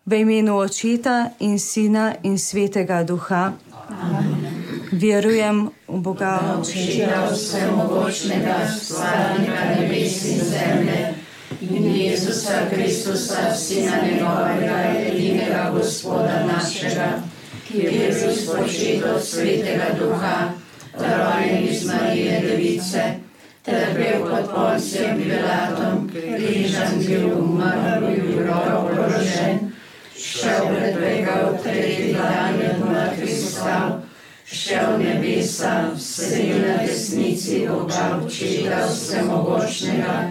V imenu Očeta in Sina in Svetega Duha. Amen. Verujem v Boga Očeta vsemogočnega, stvarnika nebes in zemlje, in Jezusa Kristusa, Sina njegovega, edinega Gospoda našega, ki je bil spočet od Svetega Duha, rojen iz Marije Device, trpel pod Poncijem Pilatom, križan bil, umrl, bil grob položen, šel mrtvega v tretji dan in od mrtvih vstal, šel v nebesa, sedel na desnici Boga Očeta vsemogočnega,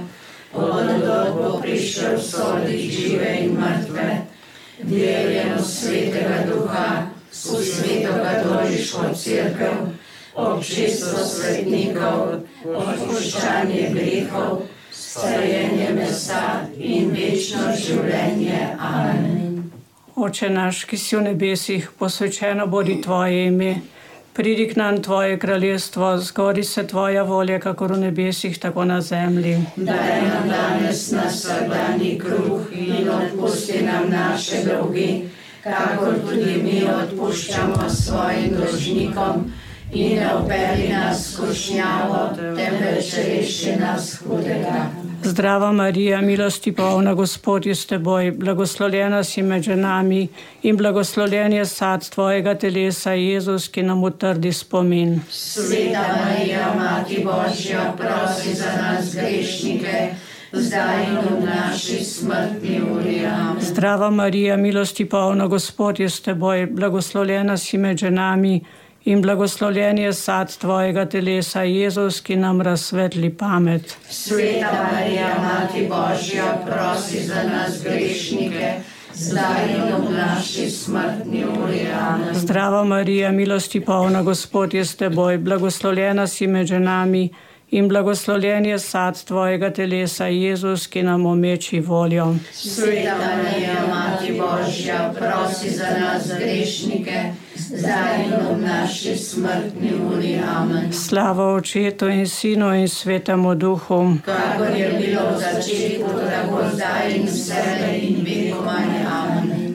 od bo prišel soditi žive in mrtve. Verujem v Svetega Duha, v Sveto katoliško cerkev, občestvo svetnikov, odpuščanje grehov, stajenje mesa in večno življenje. Amen. Oče naš, ki si v nebesih, posvečeno bodi tvoje ime. Pridi k nam tvoje kraljestvo, zgodi se tvoja volja, kakor v nebesih, tako na zemlji. Daj nam danes naš vsakdanji kruh in odpusti nam naše dolgi, kakor tudi mi odpuščamo svojim dolžnikom, in ne vpelji nas v skušnjavo, temveč reši nas hudega. Zdrava Marija, milosti polna, Gospod je s teboj, blagoslovljena si med ženami in blagoslovljen je sad tvojega telesa, Jezus, ki nam utrdi spomin. Sveta Marija, Mati Božja, prosi za nas grešnike, zdaj in v naši smrtni uri. Amen. Zdrava Marija, milosti polna, Gospod je s teboj, blagoslovljena si med ženami in blagoslovljen je sad tvojega telesa, Jezus, ki nam razsvetli pamet. Sveta Marija, Mati Božja, prosi za nas grešnike, zdaj in v naši smrtni uri. Amen. Zdrava Marija, milosti polna, Gospod je s teboj, blagoslovljena si med ženami in blagoslovljen je sad tvojega telesa, Jezus, ki nam omeči voljo. Sveta Marija, Mati Božja, prosi za nas grešnike, zdaj in v naši smrtni uri. Amen. Slava Očetu in Sinu in Svetemu Duhu, kakor je bilo v začetku, tako zdaj in vselej in vekomaj. Amen.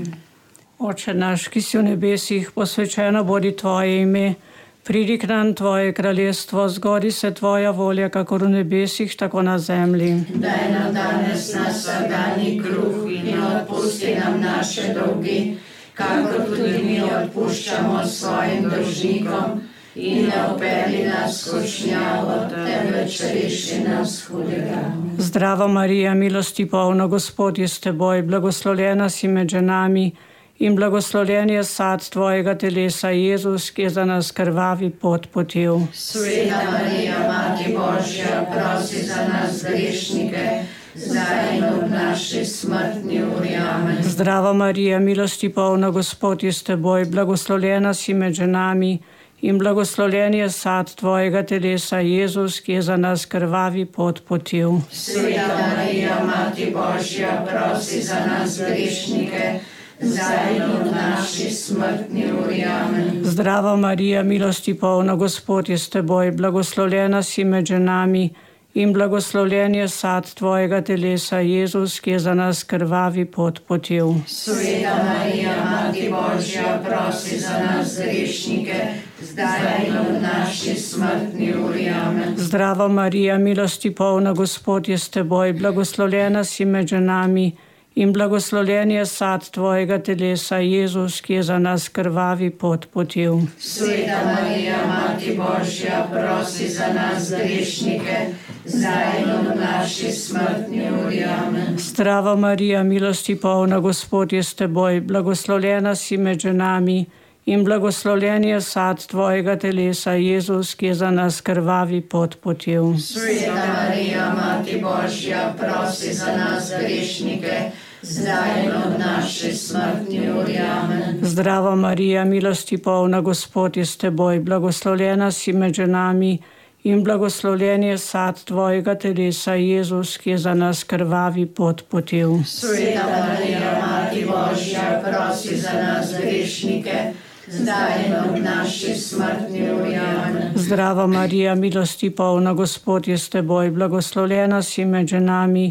Oče naš, ki si v nebesih, posvečeno bodi tvoje ime. Pridi k nam tvoje kraljestvo, zgodi se tvoja volja, kakor v nebesih, tako na zemlji. Daj nam danes naš vsakdanji kruh in odpusti nam naše dolgi, kakor tudi mi odpuščamo svojim dolžnikom, in ne vpelji nas v skušnjavo, temveč reši nas hudega. Zdrava Marija, milosti polna, Gospod je s teboj, blagoslovljena si med ženami in blagoslovljen je sad tvojega telesa, Jezus, ki je za nas krvavi pot potil. Sveta Marija, Mati Božja, prosi za nas grešnike, zdaj in v naši smrtni uri. Amen. Zdrava Marija, milosti polna, Gospod je s teboj, blagoslovljena si med ženami in blagoslovljen je sad tvojega telesa, Jezus, ki je za nas krvavi pot potil. Sveta Marija, Mati Božja, prosi za nas grešnike, zdaj in v naši smrtni uri. Amen. Zdrava Marija, milosti polna, Gospod je s teboj, blagoslovljena si med ženami in blagoslovljen je sad tvojega telesa, Jezus, ki je za nas krvavi pot potil. Sveta Marija, Mati Božja, prosi za nas grešnike, zdaj in v naši smrtni uri. Amen. Zdrava Marija, milosti polna, Gospod je s teboj, blagoslovljena si med ženami in blagoslovljen je sad tvojega telesa, Jezus, ki je za nas krvavi pot potil. Sveta Marija, Mati Božja, prosi za nas grešnike, zdaj in v naši smrtni uri. Amen. Zdrava Marija, milosti polna, Gospod je s teboj, blagoslovljena si med ženami in blagoslovljen je sad tvojega telesa, Jezus, ki je za nas krvavi pot potil. Sveta Marija, Mati Božja, prosi za nas grešnike, zdaj in v naši smrtni uri. Amen. Zdrava Marija, milosti polna, Gospod je s teboj, blagoslovljena si med ženami in blagoslovljen je sad tvojega telesa, Jezus, ki je za nas krvavi pot potil. Sveta Marija, Mati Božja, prosi za nas grešnike, zdaj in v naši smrtni uri. Amen. Zdrava Marija, milosti polna, Gospod je s teboj, blagoslovljena si med ženami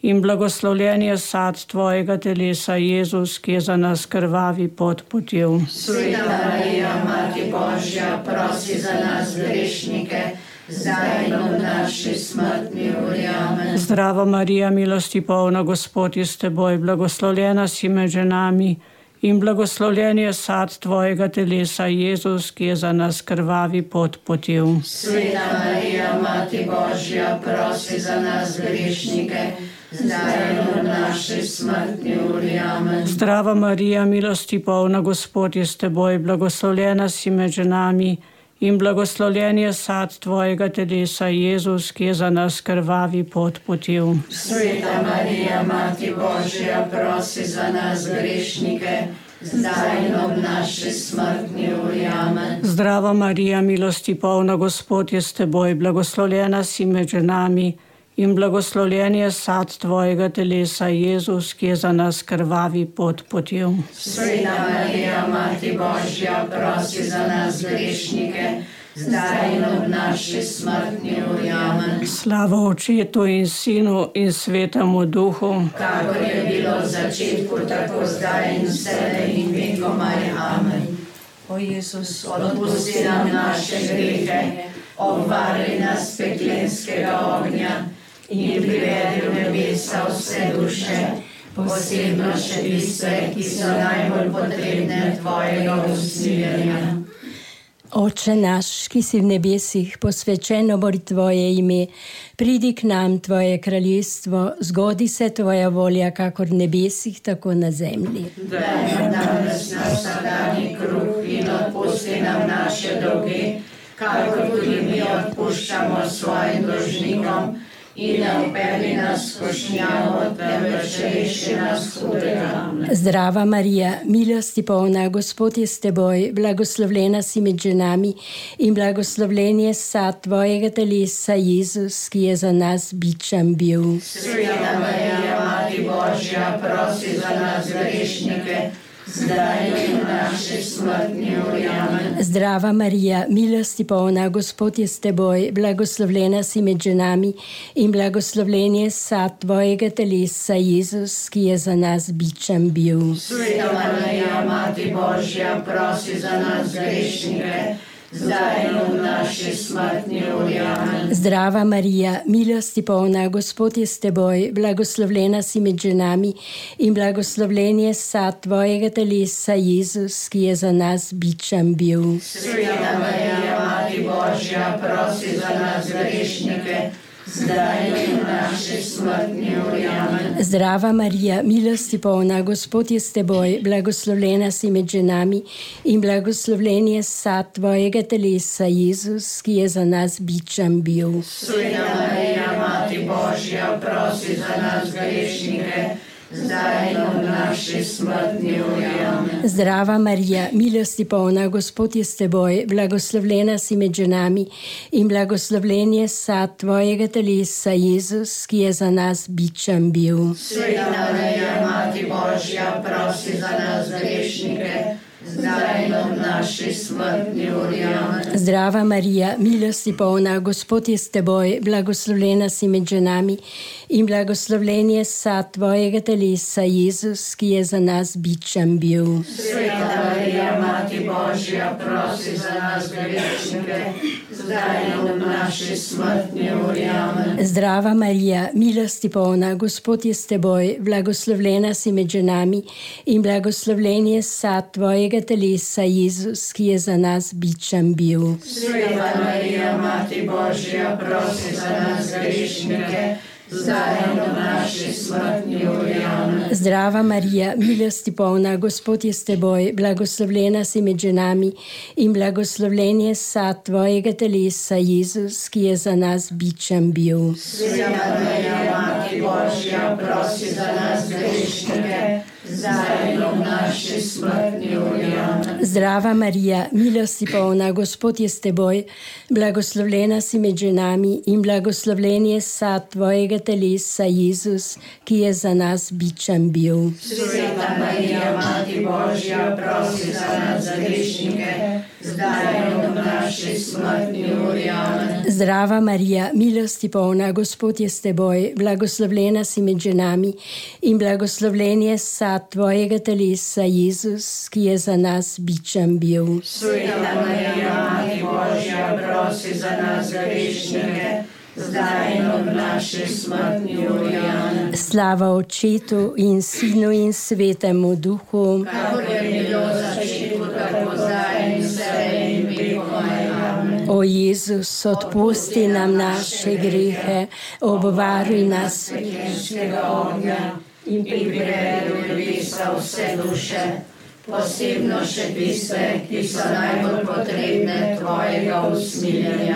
in blagoslovljen je sad tvojega telesa, Jezus, ki je za nas krvavi pot potil. Sveta Marija, Mati Božja, prosi za nas grešnike, zdaj in v naši smrtni uri. Amen. Zdrava Marija, milosti polna, Gospod je s teboj, blagoslovljena si med ženami in blagoslovljen je sad tvojega telesa, Jezus, ki je za nas krvavi pot potil. Sveta Marija, Mati Božja, prosi za nas grešnike, zdaj in v naši smrtni uri. Amen. Zdrava Marija, milosti polna, Gospod je s teboj, blagoslovljena si med ženami in blagoslovljen je sad tvojega telesa, Jezus, ki je za nas krvavi pot potil. Sveta Marija, Mati Božja, prosi za nas grešnike, zdaj in ob naši smrtni uri. Amen. Zdrava Marija, milosti polna, Gospod je s teboj, blagoslovljena si med ženami in blagoslovljen je sad tvojega telesa, Jezus, ki je za nas krvavi pot potil. Sveta Marija, Mati Božja, prosi za nas grešnike, zdaj in ob naši smrtni uri. Amen. Slava Očetu in Sinu in Svetemu Duhu, kakor je bilo v začetku, tako zdaj in vselej in vekomaj. Amen. O Jezus, Odpusti nam naše grehe, obvari nas peklenskega ognja in privedi v nebesa vse duše, posebno še tiste, ki so najbolj potrebne tvojega usmiljenja. Oče naš, ki si v nebesih, posvečeno bo tvoje ime, pridi k nam tvoje kraljestvo, zgodi se tvoja volja, kakor v nebesih, tako na zemlji. Daj nam danes naš vsakdanji kruh in odpusti nam naše dolge, kakor tudi mi odpuščamo svojim dolžnikom, in ne vpelji nas v skušnjavo, temveč reši nas hudega. Zdrava Marija, milosti polna, Gospod je s teboj, blagoslovljena si med ženami in blagoslovljen je sad tvojega telesa, Jezus, ki je za nas bičem bil. Sveta Marija, Mati Božja, prosi za nas grešnike, zdaj in v naši smrtni uri. Amen. Zdrava Marija, milosti polna, Gospod je s teboj, blagoslovljena si med ženami in blagoslovljen je sad tvojega telesa, Jezus, ki je za nas bičem bil. Sveta Marija, Mati Božja, prosi za nas grešnike, zdaj in v naši smrtni uri. Amen. Zdrava Marija, milosti polna, Gospod je s teboj, blagoslovljena si med ženami in blagoslovljen je sad tvojega telesa, Jezus, ki je za nas bičem bil. Sveta Marija, Mati Božja, prosi za nas grešnike, zdaj in v naši smrtni uri. Amen. Zdrava Marija, milosti polna, Gospod je s teboj, blagoslovljena si med ženami in blagoslovljen je sad tvojega telesa, Jezus, ki je za nas bičem bil. Sveta Marija, Mati Božja, prosi za nas grešnike, zdaj in v naši smrtni uri. Amen. Zdrava Marija, milosti polna, Gospod je s teboj, blagoslovljena si med ženami in blagoslovljen je sad tvojega telesa, Jezus, ki je za nas bičem bil. Sveta Marija, Mati Božja, prosi za nas grešnike, zdaj in v naši smrtni uri. Amen. Zdrava Marija, milosti polna, Gospod je s teboj, blagoslovljena si med ženami in blagoslovljen je sad tvojega telesa, Jezus, ki je za nas bičem bil. Sveta Marija, Mati Božja, prosi za nas grešnike, zdaj in v naši smrtni uri. Amen. Zdrava Marija, milosti polna, Gospod je s teboj, blagoslovljena si med ženami in blagoslovljen je sad tvojega telesa, Jezus, ki je za nas bičem bil. Sveta Marija, Mati Božja, prosi za nas grešnike, zdaj in v naši smrtni uri. Amen. Zdrava Marija, milosti polna, Gospod je s teboj, blagoslovljena si med ženami in blagoslovljen je sad tvojega telesa, Jezus, ki je za nas bičem bil. Sveta Marija, Mati Božja, prosi za nas grešnike, zdaj in ob naši smrtni uri. Amen. Zdrava Marija, milosti polna, Gospod je s teboj, blagoslovljena si med ženami in blagoslovljen je sad tvojega telesa, Jezus, ki je za nas bičan bil. Sveta Marija, Mati Božja, prosi za nas grešnike, zdaj in ob naši smrtni uri. Amen. Zdrava Marija, milosti polna, Gospod je s teboj, blagoslovljena si med ženami in blagoslovljen je sad tvojega telesa, Jezus, ki je za nas bičan bil. Sveta Marija, Mati Božja, prosi za nas grešnike, zdaj in ob naši smrtni uri. Amen. Slava Očetu in Sinu in Svetemu Duhu, Kakor je bilo v začetku, tako zdaj in vselej in vekoma. Amen. O Jezus, odpusti nam naše grehe, obvaruj nas Svetljenskega ognja in privedi v nebesa vse duše, posebno še tiste, ki so najbolj potrebne tvojega usmiljenja.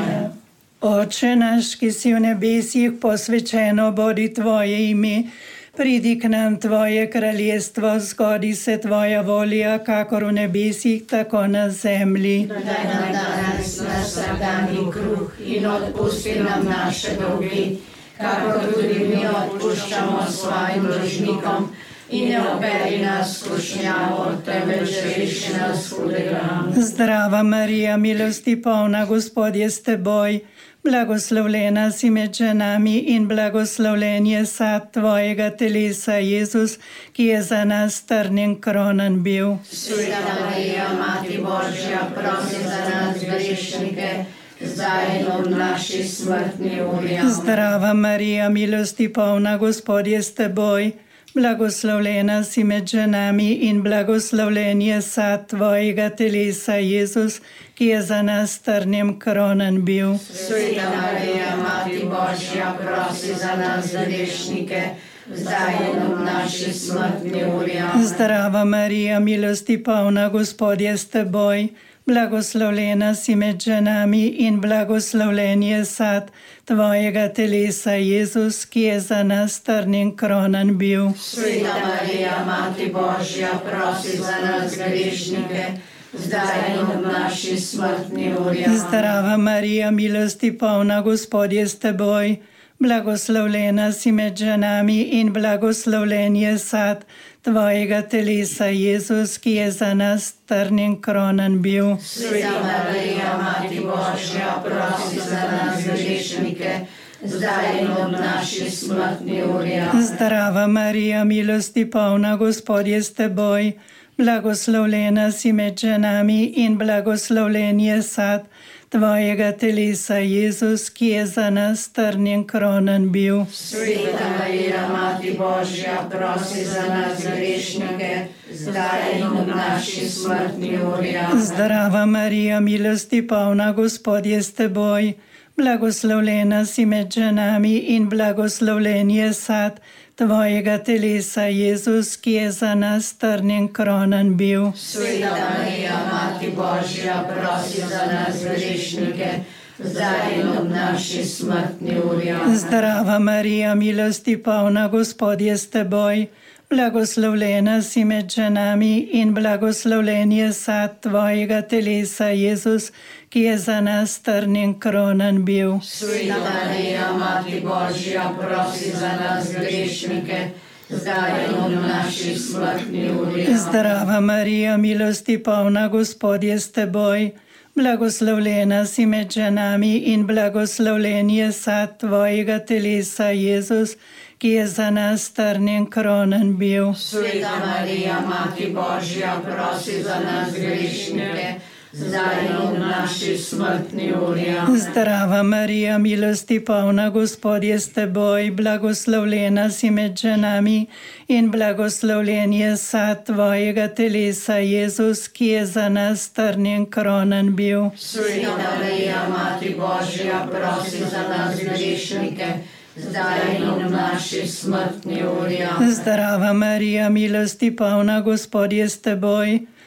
Oče naš, ki si v nebesih, posvečeno bodi tvoje ime, pridi k nam tvoje kraljestvo, zgodi se tvoja volja, kakor v nebesih, tako na zemlji. Daj nam danes naš vsakdanji kruh in odpusti nam naše dolgi, kakor tudi mi odpuščamo svojim dolžnikom. In ne oberi nas v skušnjavo, temveč reši nas hudega. Zdrava Marija, milosti polna, Gospod je s teboj, blagoslovljena si med ženami in blagoslovljen je sad tvojega telesa, Jezus, ki je za nas trnjen kronan bil. Sveta Marija, Mati Božja, prosi za nas grešnike, zdaj in ob naši smrtni uri. Zdrava Marija, milosti polna, Gospod je s teboj, blagoslovljena si med ženami in blagoslovljen je sad tvojega telesa, Jezus, ki je za nas trnjem kronan bil. Sveta Marija, Mati Božja, prosi za nas grešnike, zdaj in ob naši smrtni uri. Zdrava Marija, milosti polna, Gospod je s teboj, blagoslovljena si med ženami in blagoslovljen je sad tvojega telesa, Jezus, ki je za nas trnjen kronan bil. Sveta Marija, Mati Božja, prosi za nas grešnike, zdaj in ob naši smrtni uri. Zdrava Marija, milosti polna, Gospod je s teboj, blagoslovljena si med ženami in blagoslovljen je sad tvojega telesa, Jezus, ki je za nas trnjen kronan bil. Sveta Marija, Mati Božja, prosi za nas grešnike, zdaj in ob naši smrtni uri. Zdrava Marija, milosti polna, Gospod je s teboj, blagoslovljena si med ženami in blagoslovljen je sad tvojega telesa, Jezus, ki je za nas trnjen kronan bil. Sveta Marija, Mati Božja, prosi za nas grešnike, zdaj in ob naši smrtni uri. Zdrava Marija, milosti polna, Gospod je s teboj, blagoslovljena si med ženami in blagoslovljen je sad tvojega telesa, Jezus, ki je za nas trnjen kronan bil. Sveta Marija, Mati Božja, prosi za nas grešnike, zdaj in ob naši smrtni uri. Zdrava Marija, milosti polna, Gospod je s teboj, blagoslovljena si med ženami in blagoslovljen je sad tvojega telesa, Jezus, ki je za nas trnjen kronan bil. Sveta Marija, Mati Božja, prosi za nas grešnike, zdaj in ob naši smrtni uri. Zdrava Marija, milosti polna, Gospod je s teboj, blagoslovljena si med ženami in blagoslovljen je sad tvojega telesa, Jezus, ki je za nas trnjen kronan bil. Sveta Marija, Mati Božja, prosi za nas grešnike, zdaj in ob naši smrtni uri. Zdrava Marija, milosti polna, Gospod je s teboj, blagoslovljena si med ženami in blagoslovljen je sad tvojega telesa, Jezus, ki je za nas trnjen kronan bil. Sveta Marija, Mati Božja, prosi za nas grešnike, zdaj in ob naši smrtni uri. Zdrava Marija, milosti polna, Gospod je s teboj,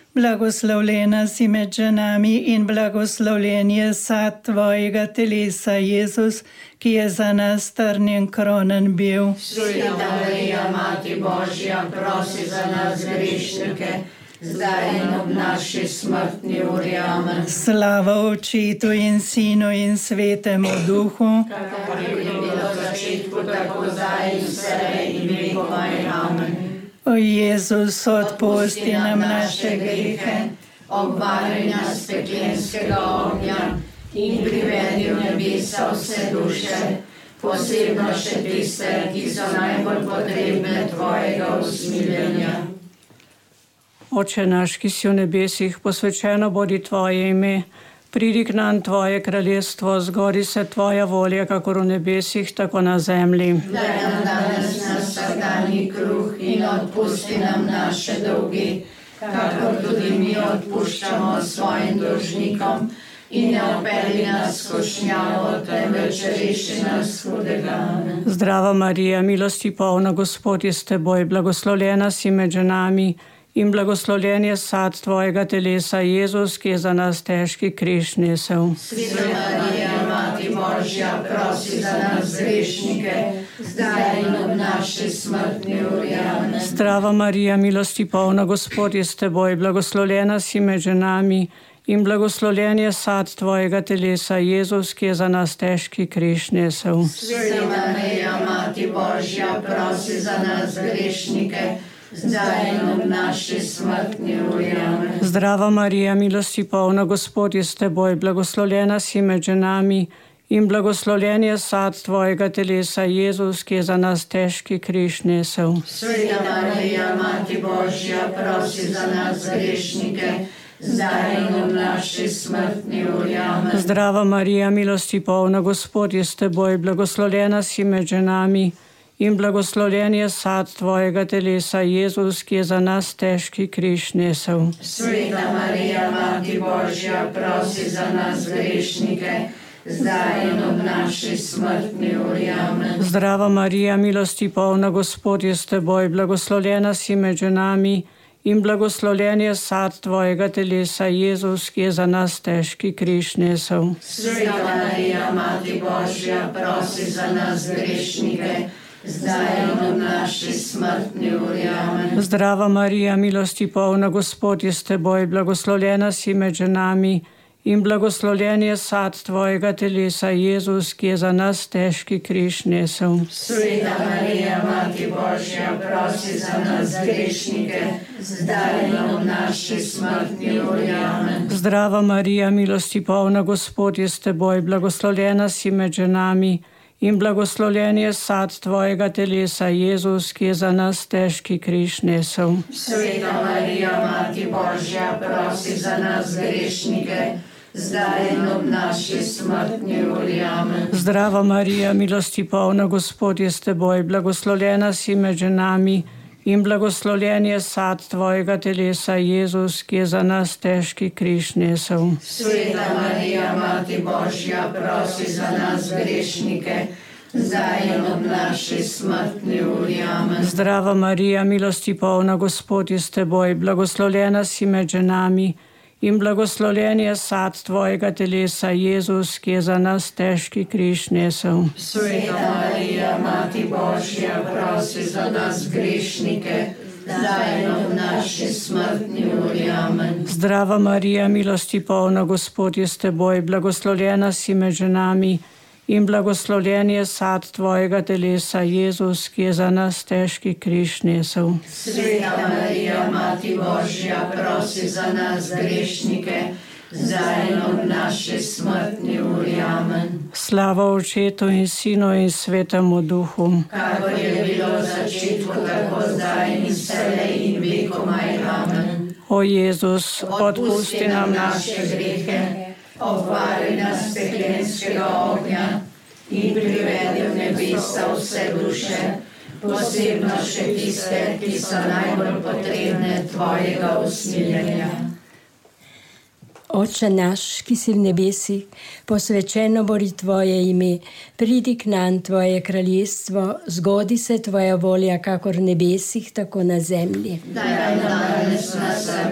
Blagoslovljena si med ženami in blagoslovljen je sad tvojega telesa, Jezus, ki je za nas trnjen kronen bil. Sveta Marija, Mati Božja, prosi za nas grešnike, zdaj in ob naši smrtni uri. Amen. Slava Očetu in Sinu in Svetemu Duhu, Kakor je bilo v začetku, tako zdaj in vselej in vekomaj. Amen. o Jezus, odpusti nam naše grehe, obvari nas peklenskega ognja in privedi v nebesa vse duše, posebno še tiste, ki so najbolj potrebne tvojega usmiljenja. Oče naš, ki si v nebesih, posvečeno bodi tvoje ime, pridi k nam tvoje kraljestvo, zgodi se tvoja volja, kakor v nebesih, tako na zemlji. Daj nam danes naš vsakdanji kruh in odpusti nam naše dolgi, kakor tudi mi odpuščamo svojim dolžnikom, in ne vpelji nas v skušnjavo, temveč reši nas hudega. Amen. Zdrava Marija, milosti polna, Gospod je s teboj, blagoslovljena si med ženami in blagoslovljen je sad tvojega telesa, Jezus, ki je za nas težki križ nesel. Sveta Marija, Mati Božja, prosi za nas grešnike, zdaj in ob naši smrtni uri. Amen. Zdrava Marija, milosti polna, Gospod je s teboj, blagoslovljena si med ženami in blagoslovljen je sad tvojega telesa, Jezus, ki je za nas težki križ nesel. Sveta Marija, Mati Božja, prosi za nas grešnike, zdaj in ob naši smrtni uri. Amen. Zdrava Marija, milosti polna, Gospod je s teboj, blagoslovljena si med ženami in blagoslovljen je sad tvojega telesa, Jezus, ki je za nas težki križ nesel. Sveta Marija, Mati Božja, prosi za nas grešnike, zdaj in ob naši smrtni uri. Amen. Zdrava Marija, milosti polna, Gospod je s teboj, blagoslovljena si med ženami in blagoslovljen je sad tvojega telesa, Jezus, ki je za nas težki križ nesel. Sveta Marija, Mati Božja, prosi za nas grešnike, zdaj in ob naši smrtni uri. Amen. Zdrava Marija, milosti polna, Gospod je s teboj, blagoslovljena si med ženami in blagoslovljen je sad tvojega telesa, Jezus, ki je za nas težki križ nesel. Sveta Marija, Mati Božja, prosi za nas grešnike, zdaj in ob naši smrtni uri. Amen. Zdrava Marija, milosti polna, Gospod je s teboj, blagoslovljena si med ženami in blagoslovljen je sad tvojega telesa, Jezus, ki je za nas težki križ nesel. Sveta Marija, Mati Božja, prosi za nas grešnike, zdaj in ob naši smrtni uri. Amen. Zdrava Marija, milosti polna, Gospod je s teboj, blagoslovljena si med ženami in blagoslovljen je sad tvojega telesa, Jezus, ki je za nas težki križ nesel. Sveta Marija, Mati Božja, prosi za nas grešnike, zdaj in ob naši smrtni uri. Amen. Zdrava Marija, milosti polna, Gospod je s teboj, blagoslovljena si med ženami in blagoslovljen je sad tvojega telesa, Jezus, ki je za nas težki križ nesel. Sveta Marija, Mati Božja, prosi za nas grešnike, zdaj in ob naši smrtni uri. Amen. Zdrava Marija, milosti polna, Gospod je s teboj, blagoslovljena si med ženami in blagoslovljen je sad tvojega telesa, Jezus, ki je za nas težki križ nesel. Sveta Marija, Mati Božja, prosi za nas grešnike, zdaj in ob naši smrtni uri. Amen. Zdrava Marija, milosti polna, Gospod je s teboj, blagoslovljena si med ženami in blagoslovljen je sad tvojega telesa, Jezus, ki je za nas težki križ nesel. Sveta Marija, Mati Božja, prosi za nas grešnike, zdaj in ob naši smrtni uri. Amen. Slava Očetu in Sinu in Svetemu Duhu. Kakor je bilo v začetku, tako zdaj in vselej in vekomaj. Amen. O Jezus, odpusti nam naše grehe, obvari nas peklenskega ognja in privedi v nebesa vse duše, posebno še tiste, ki so najbolj potrebne tvojega usmiljenja. Oče naš, ki si v nebesih, posvečeno bodi tvoje ime, pridi k nam tvoje kraljestvo, zgodi se tvoja volja, kakor v nebesih, tako na zemlji. Daj nam danes naš vsakdanji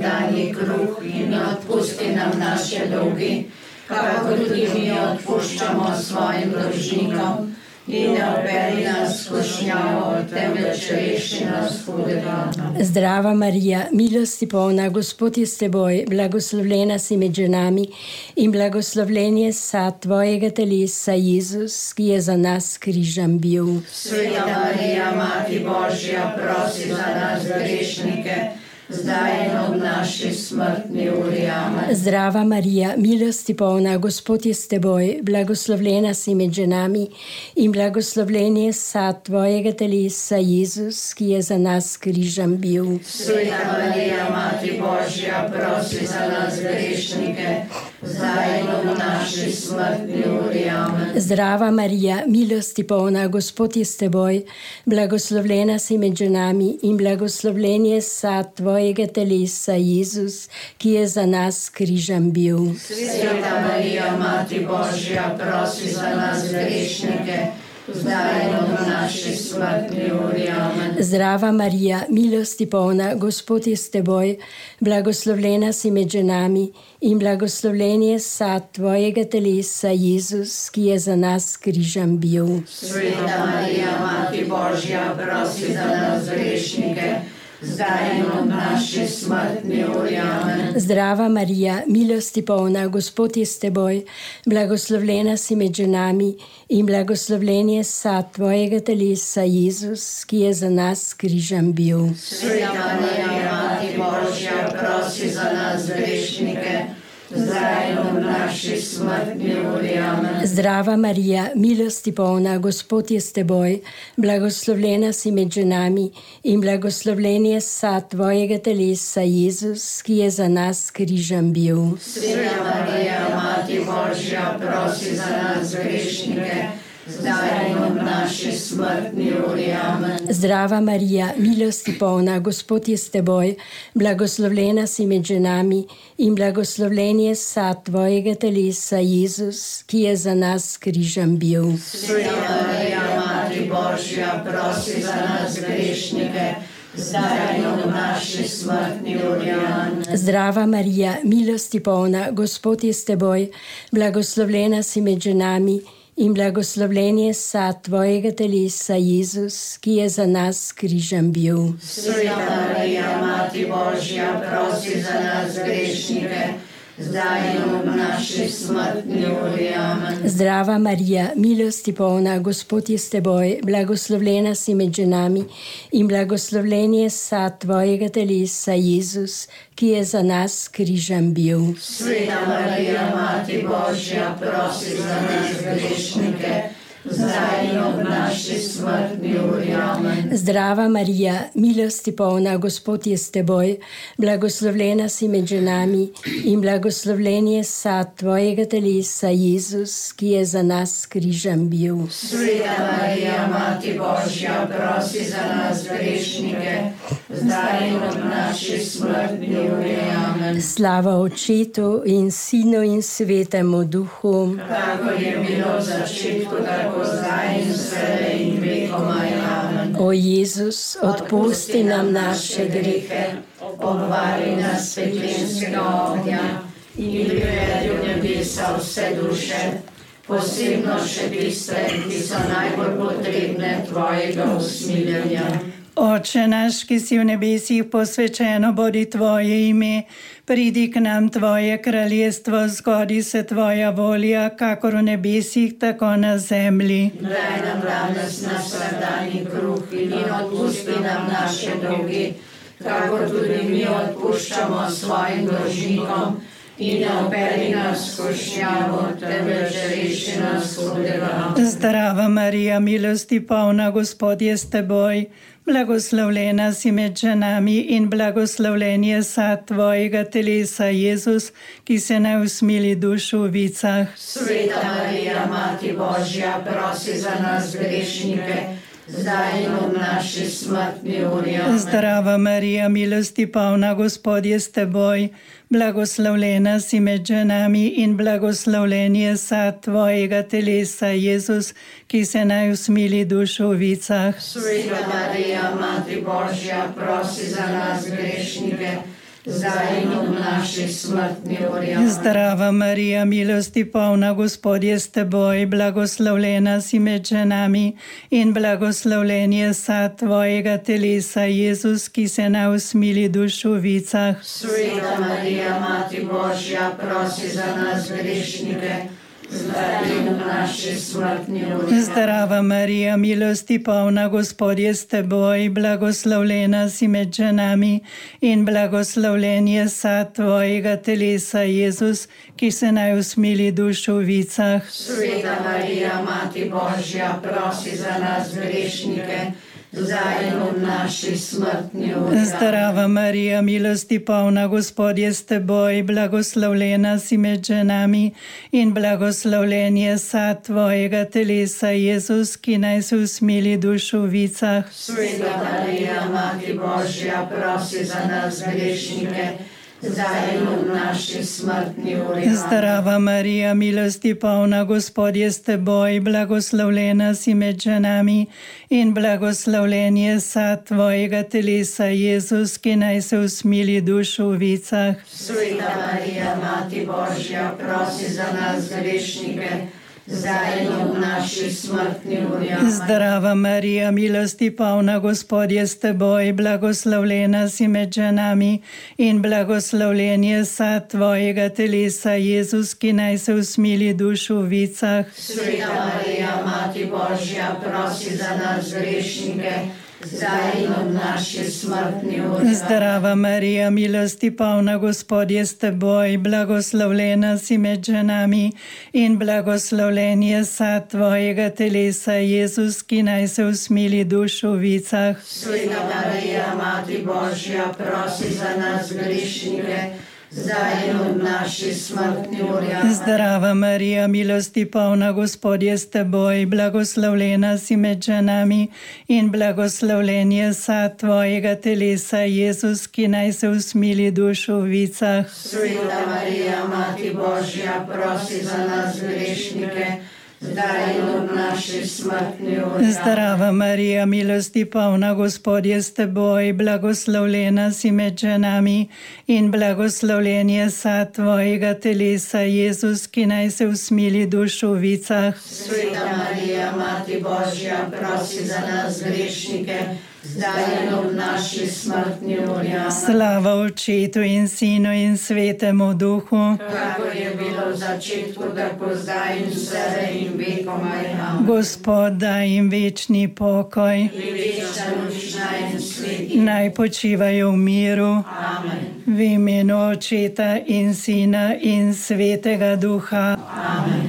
dani kruh in odpusti nam naše dolgi, kakor tudi mi odpuščamo svojim dolžnikom. In ne oberi nas v skušnjavo, temveč reši nas hudega. Zdrava Marija, milosti polna, Gospod je s teboj, blagoslovljena si med ženami in blagoslovljen je sad tvojega telesa, Jezus, ki je za nas križem bil. Sveta Marija, Mati Božja, prosi za nas grešnike, zdaj in ob naši smrtni uri. Amen. Zdrava Marija, milosti polna, Gospod je s teboj, blagoslovljena si med ženami in blagoslovljen je sad tvojega telesa, Jezus, ki je za nas križem bil. Sveta Marija, Mati Božja, prosi za nas grešnike, zdaj in ob naši smrtni uri. Amen. Zdrava Marija, milosti polna, Gospod je s teboj, blagoslovljena si med ženami in blagoslovljen je sad tvojega telesa, Jezus, ki je za nas križem bil. Sveta Marija, Mati Božja, prosi za nas grešnike, zdaj in ob naši smrtni uri. Amen. Zdrava Marija, milosti polna, Gospod je s teboj, blagoslovljena si med ženami in blagoslovljen je sad tvojega telesa, Jezus, ki je za nas križem bil. Sveta Marija, Mati Božja, prosi za nas grešnike, zdaj in ob naši smrtni uri. Amen. Zdrava Marija, milosti polna, Gospod je s teboj, blagoslovljena si med ženami in blagoslovljen je sad tvojega telesa, Jezus, ki je za nas križem bil. Sveta Marija, Mati Božja, prosi za nas grešnike, zdaj in ob naši smrtni uri. Amen. Zdrava Marija, milosti polna, Gospod je s teboj, blagoslovljena si med ženami in blagoslovljen je sad tvojega telesa, Jezus, ki je za nas križem bil. Sveta Marija, Mati Božja, prosi za nas grešnike, zdaj in ob naši smrtni uri. Amen. Zdrava Marija, milosti polna, Gospod je s teboj, blagoslovljena si med ženami in blagoslovljen je sad tvojega telesa, Jezus, ki je za nas križem bil. Sveta Marija, Mati Božja, prosi za nas grešnike, zdaj in ob naši smrtni uri. Amen. Zdrava Marija, milosti polna, Gospod je s teboj, blagoslovljena si med ženami in blagoslovljen je sad tvojega telesa, Jezus, ki je za nas križem bil. Sveta Marija, Mati Božja, prosi za nas grešnike, zdaj in ob naši smrtni uri. Amen. Zdrava Marija, milosti polna, Gospod je s teboj, blagoslovljena si med ženami in blagoslovljen je sad tvojega telesa, Jezus, ki je za nas križem bil. Sveta Marija, Mati Božja, prosi za nas grešnike, zdaj in ob naši smrtni uri. Amen. Zdrava Marija, milosti polna, Gospod je s teboj, blagoslovljena si med ženami in blagoslovljen je sad tvojega telesa, Jezus, ki je za nas križem bil. Sveta Marija, Mati Božja, prosi za nas grešnike, zdaj in ob naši smrtni uri. Amen. Slava Očetu in Sinu in Svetemu Duhu, Kakor je bilo v začetku, tako zdaj in vselej in vekomaj. Amen. o Jezus, odpusti nam naše grehe, obvari nas peklenskega ognja in privedi v nebesa vse duše, posebno še tiste, ki so najbolj potrebne tvojega usmiljenja. Oče naš, ki si v nebesih, posvečeno bodi tvoje ime, pridi k nam tvoje kraljestvo, zgodi se tvoja volja, kakor v nebesih, tako na zemlji. Daj nam danes naš vsakdanji kruh in odpusti nam naše dolgi, kakor tudi mi odpuščamo svojim dolžnikom. In ne oberi nas v skušnjavo, temveč reši nas hudega. Zdrava Marija, milosti polna, Gospod je s teboj, blagoslovljena si med ženami in blagoslovljen je sad tvojega telesa, Jezus, ki se ne usmili dušu v vicah. Sveta Marija, Mati Božja, prosi za nas grešnike, zdaj in ob naši smrtni uri. Zdrava Marija, milosti polna, Gospod je s teboj, blagoslovljena si med ženami in blagoslovljen je sad tvojega telesa, Jezus, ki se naj usmili dušu v vicah. Sveta Marija, Mati Božja, prosi za nas grešnike, zdaj in v naši smrtni uri. Zdrava Marija, milosti polna, Gospod je s teboj, blagoslovljena si med ženami in blagoslovljen je sad tvojega telesa, Jezus, ki se na usmili dušu v vicah. Sveta Marija, Mati Božja, prosi za nas grešnike, zdaj in v naši smrtni uri. Zdrava Marija, milosti polna, Gospod je s teboj, blagoslovljena si med ženami in blagoslovljen je sad tvojega telesa, Jezus, ki se naj usmili dušu v vicah. Sveta Marija, Mati Božja, prosi za nas grešnike, zdaj in v naši smrtni uri. Zdrava Marija, milosti polna, Gospod je s teboj, blagoslovljena si med ženami in blagoslovljen je sad tvojega telesa, Jezus, ki naj se usmili dušu v vicah. Sveta Marija, Mati Božja, prosi za nas grešnike, zdaj in v naši smrtni uri. Zdrava Marija, milosti polna, Gospod je s teboj, blagoslovljena si med ženami in blagoslovljen je sad tvojega telesa, Jezus, ki naj se usmili dušu v vicah. Sveta Marija, Mati Božja, prosi za nas grešnike, zdaj in v naši smrtni uri. Zdrava Marija, milosti polna, Gospod je s teboj, blagoslovljena si med ženami in blagoslovljen je sad tvojega telesa, Jezus, ki naj se usmili dušu v vicah. Sveta Marija, Mati Božja, prosi za nas grešnike, zdaj in v naši smrtni uri. Zdrava Marija, milosti polna, Gospod je s teboj, blagoslovljena si med ženami in blagoslovljen je sad tvojega telesa, Jezus, ki naj se usmili dušu v vicah. Sveta Marija, Mati Božja, prosi za nas grešnike, zdaj in v naši smrtni uri. Zdrava Marija, milosti polna, Gospod je s teboj, blagoslovljena si med ženami in blagoslovljen je sad tvojega telesa, Jezus, ki naj se usmili dušu v vicah. Sveta Marija, Mati Božja, prosi za nas grešnike, zdaj in v naši smrtni uri. Zdrava Marija, milosti polna, Gospod je s teboj, blagoslovljena si med ženami in blagoslovljen je sad tvojega telesa, Jezus, ki naj se usmili dušu v vicah. Sveta Marija, Mati Božja, prosi za nas grešnike, zdaj in v naši smrtni uri. Slava Očetu in Sinu in Svetemu Duhu, Kakor je bilo v začetku, tako zdaj in vselej in vekomaj. Amen. Gospod daj jim večni pokoj, In večna nočna in sveti. naj počivajo v miru. Amen. V imenu Očeta in Sina in Svetega Duha. Amen.